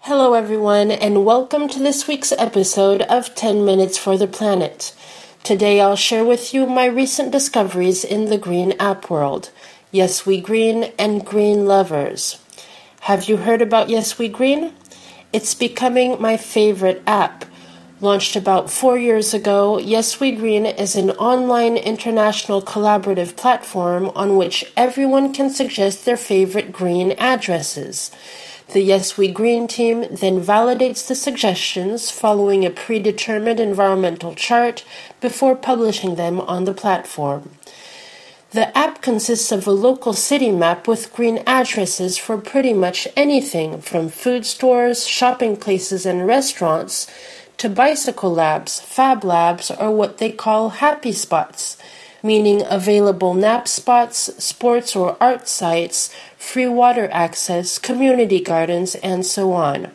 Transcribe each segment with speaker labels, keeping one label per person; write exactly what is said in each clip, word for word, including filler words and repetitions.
Speaker 1: Hello everyone, and welcome to this week's episode of ten minutes for the Planet. Today I'll share with you my recent discoveries in the green app world, Yes We Green and Green Lovers. Have you heard about Yes We Green? It's becoming my favorite app. Launched about four years ago, Yes We Green is an online international collaborative platform on which everyone can suggest their favorite green addresses. The Yes We Green team then validates the suggestions following a predetermined environmental chart before publishing them on the platform. The app consists of a local city map with green addresses for pretty much anything from food stores, shopping places, and restaurants to bicycle labs, fab labs, or what they call happy spots, meaning available nap spots, sports or art sites, free water access, community gardens, and so on.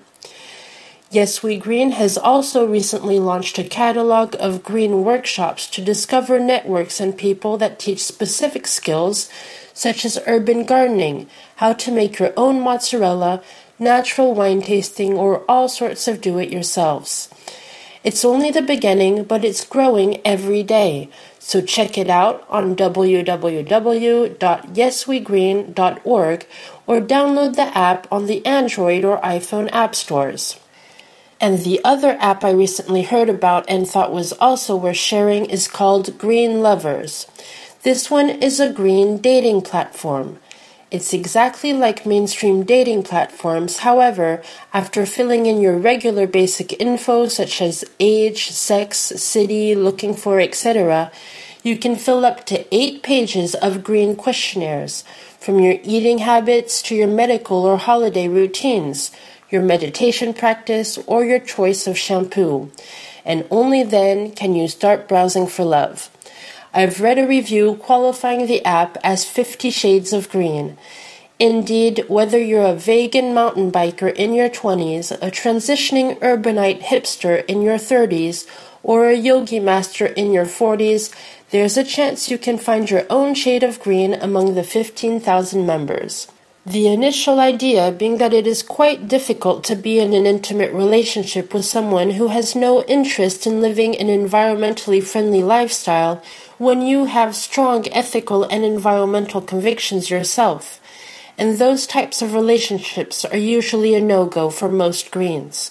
Speaker 1: Yes We Green has also recently launched a catalog of green workshops to discover networks and people that teach specific skills such as urban gardening, how to make your own mozzarella, natural wine tasting, or all sorts of do-it-yourselves. It's only the beginning, but it's growing every day. So check it out on w w w dot yes we green dot org or download the app on the Android or iPhone app stores. And the other app I recently heard about and thought was also worth sharing is called Green Lovers. This one is a green dating platform. It's exactly like mainstream dating platforms. However, after filling in your regular basic info such as age, sex, city, looking for, et cetera, you can fill up to eight pages of green questionnaires, from your eating habits to your medical or holiday routines, your meditation practice, or your choice of shampoo. And only then can you start browsing for love. I've read a review qualifying the app as Fifty Shades of Green. Indeed, whether you're a vegan mountain biker in your twenties, a transitioning urbanite hipster in your thirties, or a yogi master in your forties, there's a chance you can find your own shade of green among the fifteen thousand members. The initial idea being that it is quite difficult to be in an intimate relationship with someone who has no interest in living an environmentally friendly lifestyle when you have strong ethical and environmental convictions yourself. And those types of relationships are usually a no-go for most greens.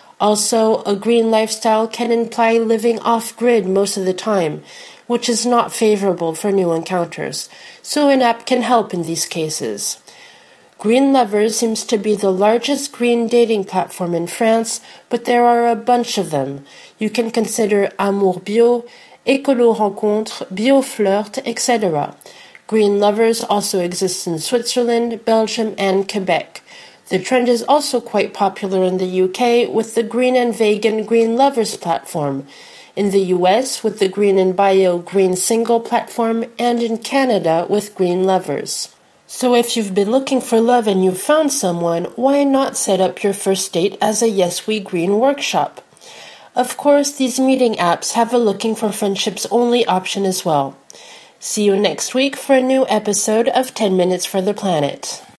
Speaker 1: Also, a green lifestyle can imply living off-grid most of the time, which is not favorable for new encounters, so an app can help in these cases. Green Lovers seems to be the largest green dating platform in France, but there are a bunch of them. You can consider Amour Bio, Écolo Rencontre, BioFlirt, et cetera. Green Lovers also exists in Switzerland, Belgium, and Quebec. The trend is also quite popular in the U K with the Green and Vegan Green Lovers platform, in the U S with the Green and Bio Green Single platform, and in Canada with Green Lovers. So if you've been looking for love and you've found someone, why not set up your first date as a Yes We Green workshop? Of course, these meeting apps have a looking for friendships only option as well. See you next week for a new episode of ten minutes for the Planet.